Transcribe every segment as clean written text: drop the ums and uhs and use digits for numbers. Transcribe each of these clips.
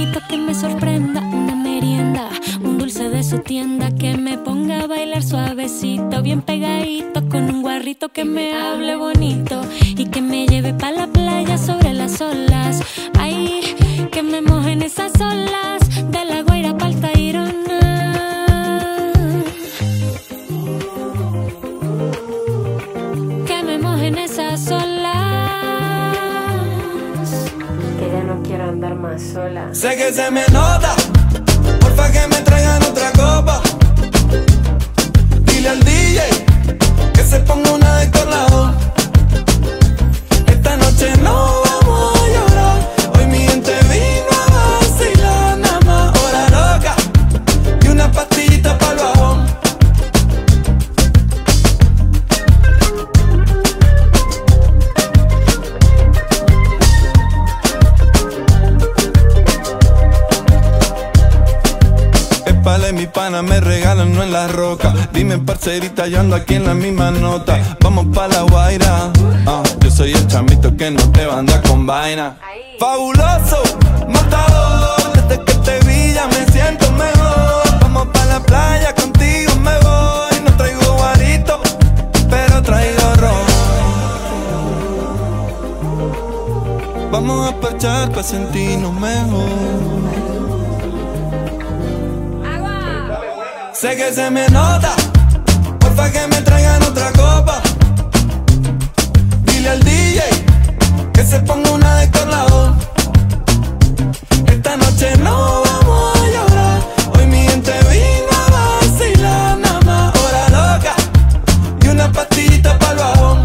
regalito que me sorprenda, una merienda, un dulce de su tienda, que me ponga a bailar suavecito, bien pegadito, con un guarrito que me hable bonito y que me lleve pa' la playa sobre las olas. Ay, que me mojen esas olas, de La Guaira pa'l Tayrona. Que me mojen esas olas, que ya no quiero andar más sola. Sé que se me nota, porfa que me traigan otra copa. Dile al DJ que se ponga una de Corlado. Esta noche no vamos a llorar, hoy mi gente vino a vacilar. Nada más hora loca y una pastillita pa'l bajón. Vale, mi pana, me regalan, no en la roca. Dime, parcerita, yo ando aquí en la misma nota. Vamos pa' La Guaira. Yo soy el chamito que no te anda con vaina. Fabuloso, matador. Desde que te vi ya me siento mejor. Vamos pa' la playa, contigo me voy. No traigo guarito, pero traigo ron. Vamos a parchar pa' sentirnos mejor. Sé que se me nota, porfa que me traigan otra copa. Dile al DJ que se ponga una de Corlado. Esta noche no vamos a llorar, hoy mi gente vino a vacilar. Nada más hora loca y una pastillita pa'l bajón.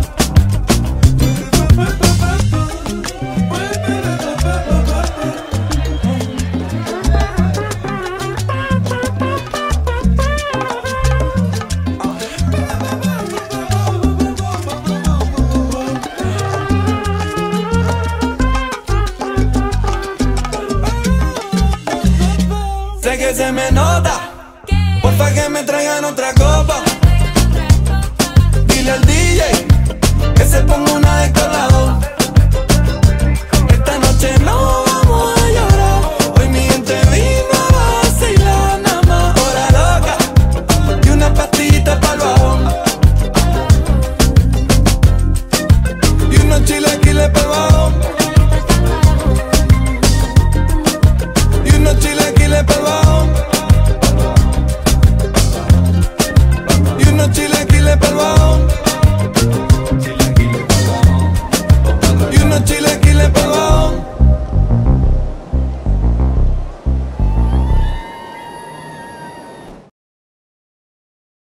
Sé que se me nota, porfa que me traigan otra copa.